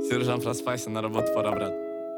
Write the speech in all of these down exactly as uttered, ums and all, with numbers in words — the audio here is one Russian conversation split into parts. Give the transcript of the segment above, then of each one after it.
Сержант, проспайся, на работу пора, брат.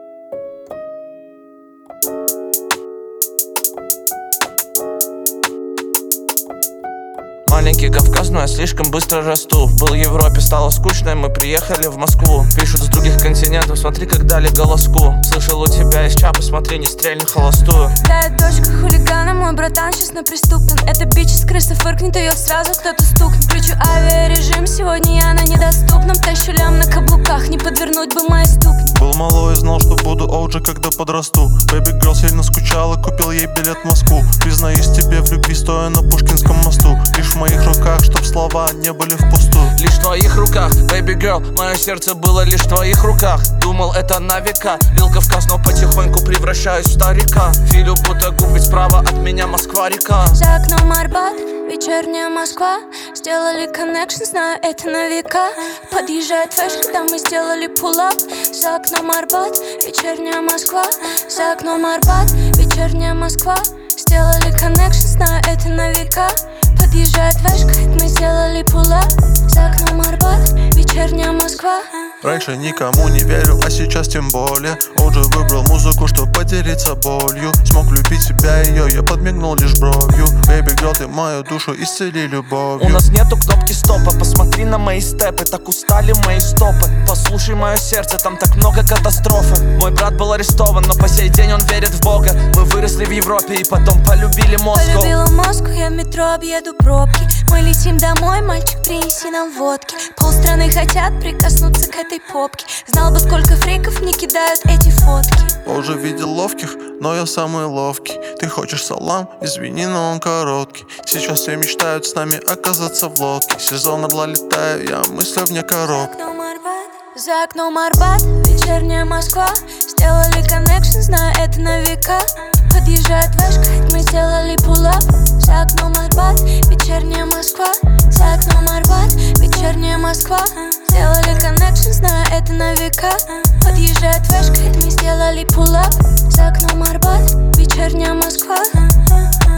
Маленький Кавказ, но я слишком быстро расту. Был в Европе, стало скучно, и мы приехали в Москву. Пишут с других континентов, смотри, как дали голоску. Слышал, у тебя есть чапы, смотри, не стрель на холостую. Да, я дочка хулигана, мой братан честно преступен. Это бичь из крысы фыркнет, ее сразу кто-то стукнет. Включу авиарежим, сегодня я на недоступном. Тащу лям на каблуках, не подвернуть бы мои ступни. Был малой и знал, что буду оуджи, когда подрасту. Baby girl сильно скучала, купил ей билет в Москву. Признаюсь тебе в любви, стоя на Пушкинском мосту. Лишь в моих руках, чтоб слова не были впустую. Лишь в твоих руках, baby girl, мое сердце было лишь в твоих руках. Думал, это на века, лил Кавказ, но потихоньку превращаюсь в старика. Филю будто губ, ведь справа от меня Москва-река. За окном Арбат, вечерняя Москва. Сделали коннекшн, знаю, это на века. Подъезжает фэш, когда мы сделали пулап. За окном Арбат, вечерняя Москва. За окном Арбат, вечерняя Москва. Сделали коннекшн, знаю, это на века. Подъезжает фэш, когда мы сделали пулап. За окном Арбат, вечерняя Москва. Раньше никому не верил, а сейчас тем более. оуджи выбрал музыку, чтоб поделиться болью. Смог любить себя, ее я подмигнул лишь бровью. Baby girl, ты мою душу исцели любовью. У нас нету кнопки стопа, посмотри на мои степы. Так устали мои стопы, послушай мое сердце, там так много катастрофы. Мой брат был арестован, но по сей день он верит в Бога. Мы выросли в Европе и потом полюбили Москву. Полюбила Москву, я в метро объеду пробки. Мы летим домой, мальчик, принеси нам водки. Полстраны хотят прикоснуться к этой попке. Знал бы, сколько фриков не кидают эти фотки. Уже видел ловких, но я самый ловкий. Ты хочешь салам? Извини, но он короткий. Сейчас все мечтают с нами оказаться в лодке. Сезон орла летаю, я мыслю вне коробки. За окном Арбат, вечерняя Москва. Сделали коннекшн, знаю, это на века. Подъезжает вешка, мы сделали пулап. За окном Арбат, вечерняя Москва. За окном Арбат, вечерняя Москва. Сделали коннекшн, знаю, это на века. Подъезжает вешка, мы сделали пулап. За окном Арбат, вечерняя Москва.